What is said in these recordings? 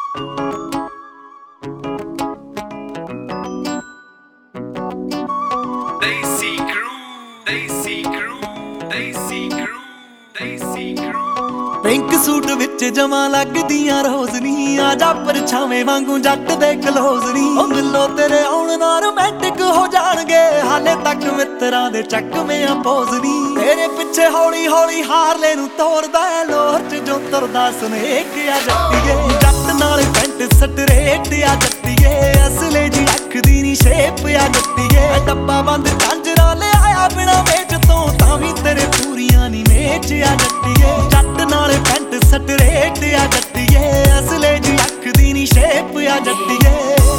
Desi Crew, Desi Crew, Desi Crew, Desi Crew। Pink suit ਵਿੱਚ ਜਮਾਂ ਲੱਗਦੀਆਂ ਰੋਜ਼ਨੀ, ਆ ਜਾ ਪਰਛਾਵੇਂ ਵਾਂਗੂ ਜੱਟ ਦੇ ਕਲੋਜ਼ਨੀ। ਉਹ ਮਿਲੋ ਤੇਰੇ ਆਉਣ ਨਾਲ ਰੋਮਾਂਟਿਕ ਹੋ ਜਾਣਗੇ, ਹਾਲੇ ਤੱਕ ਮਿੱਤਰਾਂ ਦੇ ਚੱਕਵੇਂ ਆ ਪੋਜ਼ਨੀ। ਤੇਰੇ ਪਿੱਛੇ ਹੌਲੀ ਹੌਲੀ ਹਾਰਲੇ ਨੂੰ ਤੋਰਦਾ ਐ, ਲੋਰ ਚ ਜੋ ਤੁਰਦਾ ਸਨੇਕ ਆ ਜੱਟੀਏ। ਜੱਟ ਨਾਲ ਪੈਂਟ ਸਟਰੇਟ ਆ ਜੱਟੀਏ, ਅਸਲੇ ਜੀ ਅੱਖ ਦੀ ਨੀ ਸ਼ੇਪ ਆ ਜੱਟੀਏ। ਡੱਬਾ ਬੰਦ ਝਾਂਜਰਾਂ ਲੈ ਆਇਆ ਬਿਨਾ ਵੇਚ ਤੋਂ, ਤਾਂ ਵੀ ਤੇਰੇ ਪੂਰੀਆਂ ਨੀ ਮੇਚ ਆ ਜੱਟੀਏ। ਜੱਟ ਨਾਲ ਪੈਂਟ ਸਟਰੇਟ ਆ ਜੱਟੀਏ, ਅਸਲੇ ਜੀ ਅੱਖ ਦੀ ਨੀ ਸ਼ੇਪ ਆ ਜੱਟੀਏ।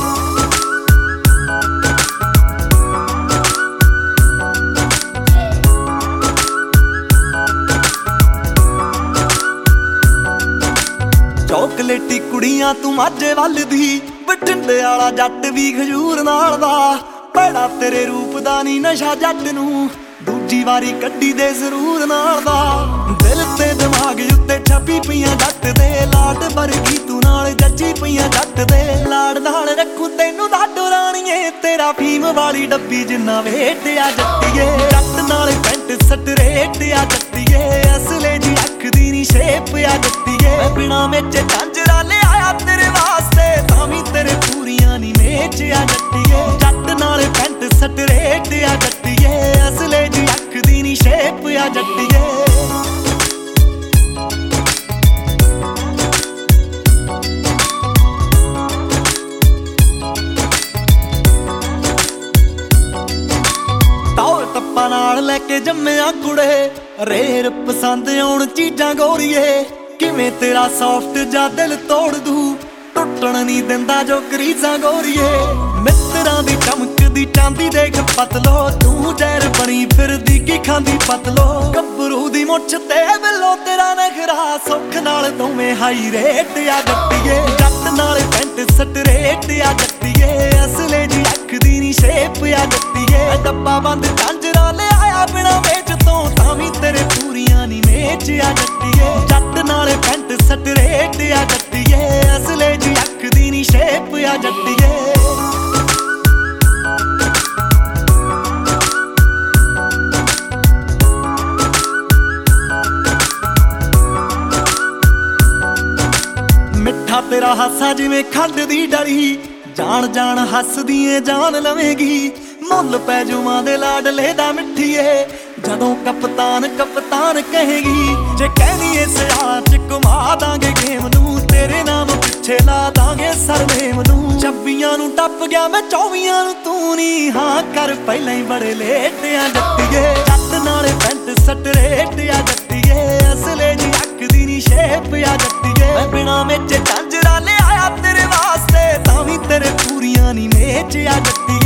ਚੌਕਲੇਟੀ ਕੁੜੀਆਂ ਤੂੰ ਮਾਝੇ ਵੱਲ ਦੀ, ਬਠਿੰਡੇ ਵਾਲਾ ਜੱਟ ਵੀ ਖਜੂਰ ਨਾਲ ਦਾ। ਬੜਾ ਤੇਰੇ ਰੂਪ ਦਾ ਨੀ ਨਸ਼ਾ ਜੱਟ ਨੂੰ, ਦੂਜੀ ਵਾਰੀ ਕੱਢੀ ਦੇ ਜ਼ਰੂਰ ਨਾਲ ਦਾ। ਦਿਲ ਤੇ ਦਿਮਾਗ ਉੱਤੇ ਛਪੀ ਪਈਆਂ ਜੱਟ ਦੇ, ਲਾਡ ਵਰਗੀ ਤੂੰ ਨਾਲ ਜੱਜੀ ਪਈਆਂ ਜੱਟ ਦੇ। ਲਾੜ ਨਾਲ ਰੱਖੂ ਤੈਨੂੰ ਲਾਡੋ ਰਾਣੀਏ, ਤੇਰਾ ਫੀਮ ਵਾਲੀ ਡੱਬੀ ਜਿੰਨਾ ਵੇਟ ਆ ਜੱਟੀਏ। ਜੱਟ ਨਾਲ ਪੈਂਟ ਸਟਰੇਟ ਆ ਜੱਟੀਏ, ਅਸਲੇ ਜੀ ਅੱਖ ਦੀ ਨੀ ਸ਼ੇਪ ਆ ਜੱਟੀਏ। ਮੈਂ ਬਿਨਾ ਵਿੱਚ ਝਾਂਜਰਾਂ ਲੈ ਆਇਆ ਤੇਰੇ ਵਾਸਤੇ, ਤਾਂ ਵੀ ਤੇਰੇ ਪੂਰੀਆਂ ਨੀ ਮੇਚ ਆ ਜੱਟੀਏ। ਜੱਟ ਨਾਲ ਪੈਂਟ ਸਟਰੇਟ ਆ ਜੱਟੀਏ, ਅਸਲੇ ਜੀ ਅੱਖ ਦੀ ਨੀ ਸ਼ੇਪ ਆ ਜੱਟੀਏ। ਟੱਪਾ ਨਾਲ ਲੈ ਕੇ ਜੰਮਿਆ ਕੁੜੇ, ਰੇਰ ਪਸੰਦ ਆਉਣ ਚੀਜ਼ਾਂ ਗੋਰੀਏ। ਕਿਵੇਂ ਤੇਰਾ ਸੌਫਟ ਜਾ ਦਿਲ ਤੋੜ ਦੂ, ਟੁੱਟਣ ਨਹੀਂ ਦਿੰਦਾ ਜੋ ਕਰੀਜ਼ਾਂ ਗੋਰੀਏ। ਮਿੱਤਰਾਂ ਦੀ ਚਮਕਦੀ ਚਾਂਦੀ ਦੇਖ ਪਤਲੋ, ਤੂੰ ਜ਼ਹਿਰ ਬਣੀ ਫਿਰਦੀ ਕੀ ਖਾਂਦੀ ਪਤਲੋ। ਗੱਭਰੂ ਦੀ ਮੁੱਛ ਤੇ ਬਿੱਲੋ ਤੇਰਾ ਨਖਰਾ, ਸੁੱਖ ਨਾਲ ਦੋਵੇਂ ਹਾਈ ਰੇਟ ਆ ਜੱਟੀਏ। ਜੱਟ ਨਾਲ ਪੈਂਟ ਸਟਰੇਟ ਆ ਜੱਟੀਏ, ਅਸਲੇ ਜੀ ਅੱਖ ਦੀ ਨੀ ਸ਼ੇਪ ਆ ਜੱਟੀਏ। ਡੱਬਾ ਬੰਦ ਝਾਂਜਰਾਂ ਲੈ ਆਇਆ ਬਿਨਾ ਵੇਚ ਤੋਂ, ਤਾਂ ਵੀ ਤੇਰੇ ਪੂਰੀਆਂ ਨੀ ਮੇਚ ਆ ਜੱਟੀਏ। ਜੱਟ ਨਾਲ ਪੈਂਟ ਸਟਰੇਟ ਆ ਜੱਟੀਏ, ਅਸਲੇ ਜੀ ਅੱਖ ਦੀ ਨੀ ਸ਼ੇਪ ਆ ਜੱਟੀਏ। ਮਿੱਠਾ ਤੇਰਾ ਹਾਸਾ ਜਿਵੇਂ ਖੰਡ ਦੀ ਡਲੀ, ਜਾਣ ਜਾਣ ਹੱਸਦੀ ਏ ਜਾਨ ਲਵੇਂਗੀ। ਮੁੱਲ ਪੈ ਜੂਆਂ ਦੇ ਲਾਡਲੇ ਦਾ ਮਿੱਠੀਏ, ਜਦੋਂ ਕਪਤਾਨ ਕਪਤਾਨ ਕਹੇਗੀ। ਜੇ ਕਹਿਨੀ ਏ ਸਿਆਲਾਂ ਚ ਘੁਮਾ ਦਾਂਗੇ ਗੇਮ ਨੂੰ, ਤੇਰੇ ਨਾਮ ਪਿੱਛੇ ਲਾ ਦਾਂਗੇ ਸਰਨੇਮ ਨੂੰ। 26 ਨੂੰ ਟੱਪ ਗਿਆ ਮੈਂ 24 ਨੂੰ ਤੂੰ ਨੀ, ਹਾਂ ਕਰ ਪਹਿਲਾਂ ਹੀ ਬੜੇ ਲੇਟ ਆ ਜੱਟੀਏ। ਜੱਟ ਨਾਲ ਪੈਂਟ ਸਟਰੇਟ ਆ ਜੱਟੀਏ, ਅਸਲੇ ਜੀ ਅੱਖ ਦੀ ਨੀ ਸ਼ੇਪ ਆ ਜੱਟੀਏ। ਮੈਂ ਬਿਨਾ ਵਿੱਚ ਝਾਂਜਰਾਂ ਲੈ ਆਇਆ ਤੇਰੇ ਵਾਸਤੇ, ਤਾਂ ਵੀ ਤੇਰੇ ਪੂਰੀਆਂ ਨੀ ਮੇਚ ਆ ਜੱਟੀਏ।